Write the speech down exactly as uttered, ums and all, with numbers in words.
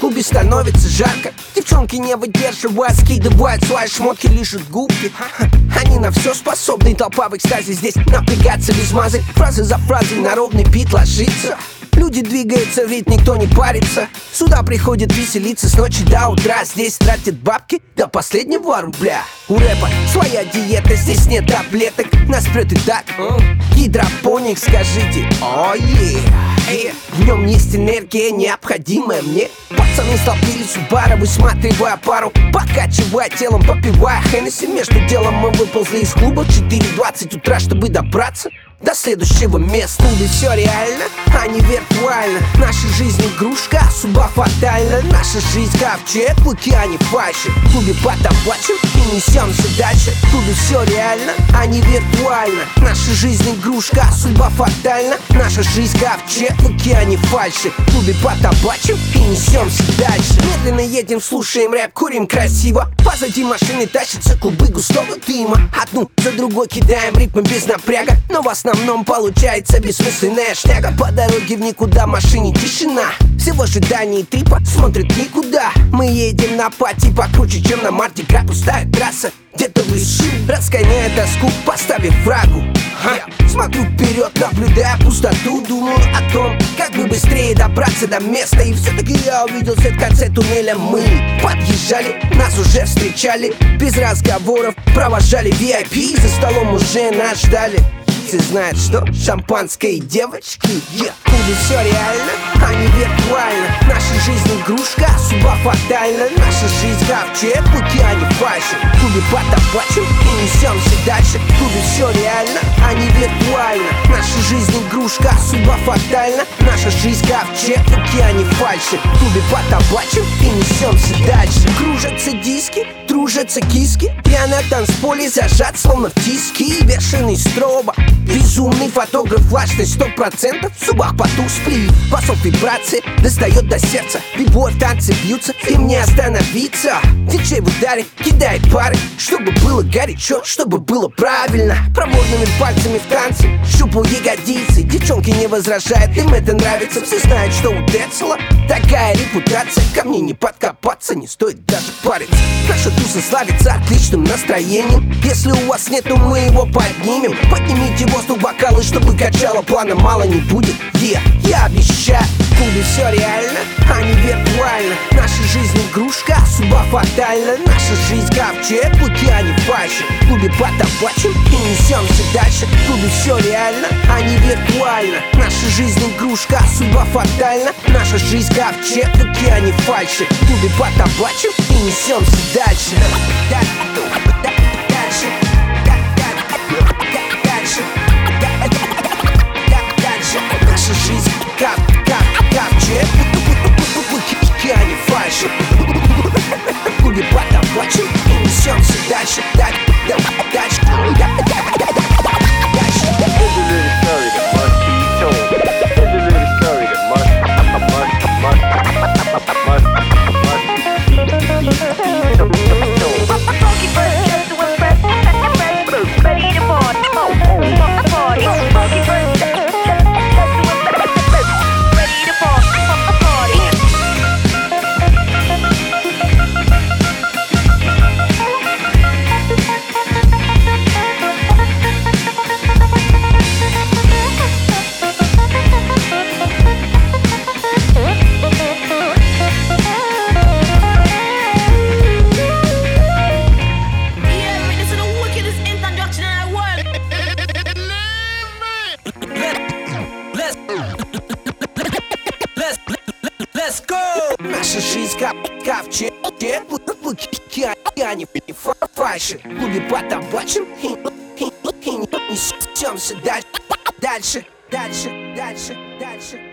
клубе становится жарко. Девчонки не выдерживают, скидывают свои шмотки, лижут губки. Они на все способны, толпа в экстазе здесь напрягаться без мазы. Фразы за фразой на ровный бит ложится. Люди двигаются, ведь никто не парится. Сюда приходят веселиться с ночи до утра. Здесь тратят бабки до последнего рубля. У рэпа своя диета, здесь нет таблеток. Нас прет и так гидропоник, скажите, о е. В нем есть энергия, необходимая мне. Пацаны столпились у бара, высматривая пару, покачивая телом, попивая Хеннесси. Между делом мы выползли из клуба в четыре двадцать утра, чтобы добраться до следующего места. Тут все реально, а не виртуально. Наша жизнь игрушка, судьба фатальна. Наша жизнь ковчег в океане фальши. В клубе потопачем и несемся дальше. Тут все реально, а не виртуально. Наша жизнь игрушка, судьба фатальна. Наша жизнь ковчег в океане фальши. В клубе потопачем и несемся дальше. Медленно едем, слушаем рэп, курим красиво. Позади машины тащатся клубы густого дыма. Одну за другой кидаем ритмы без напряга, но в основном получается бессмысленная шняга. По дороге в никуда, машине тишина. Все в ожидании трипа смотрят никуда. Мы едем на пати покруче, чем на марте. Как пустая трасса, где-то в лесу, разгоняя тоску, поставив фрагу. Смотрю вперед, наблюдая пустоту. Думаю о том, как бы быстрее добраться до места. И все-таки я увидел свет в конце туннеля. Мы подъезжали, нас уже встречали. Без разговоров провожали ви ай пи. За столом уже нас ждали. Все знают, что шампанское и девочки. yeah. Тут все реально, а не виртуально. Наша жизнь игрушка, судьба фатальна. Наша жизнь ковчег в океане фальши. В клубе потопачем и несемся дальше. Тут все реально, а не виртуально. Наша жизнь игрушка, судьба фатальна. Наша жизнь ковчег в океане фальши. В клубе потопачем и несемся дальше. Кружатся диски, тружатся киски. Я на танцполе зажат, словно в тиски. Бешеный строба, безумный фотограф, влажность сто процентов. В зубах потух сплит, басов вибрации достает до сердца. Бибой в танце бьются, им не остановиться. Диджей в ударе кидает пары, чтобы было горячо, чтобы было правильно. Проворными пальцами в танце щупал ягодицы. Девчонки не возражают, им это нравится. Все знают, что у Децела такая репутация. Ко мне не подкопаться, не стоит даже париться. Наша туса славится отличным настроением. Если у вас нет, то мы его поднимем. Поднимите воздух бокалы, чтобы качало, плана мало не будет. yeah, Я обещаю, в клубе все реально, а не виртуально. Наша жизнь игрушка, судьба фатальна. Наша жизнь ковчег в океане фальши. В клубе потопачем и несемся дальше. В клубе все реально, а не виртуально. Наша жизнь игрушка, судьба фатальна. Наша жизнь ковчег в океане фальши. В клубе потопачем и несемся дальше. Дальше. Наша жизнь как, как, ковчег в океане фальши. В клубе потопачем и несемся дальше. Дальше. Наша жизнь как ковчег в океане фальши. В клубе потопачем и несемся дальше, дальше, дальше, дальше, дальше.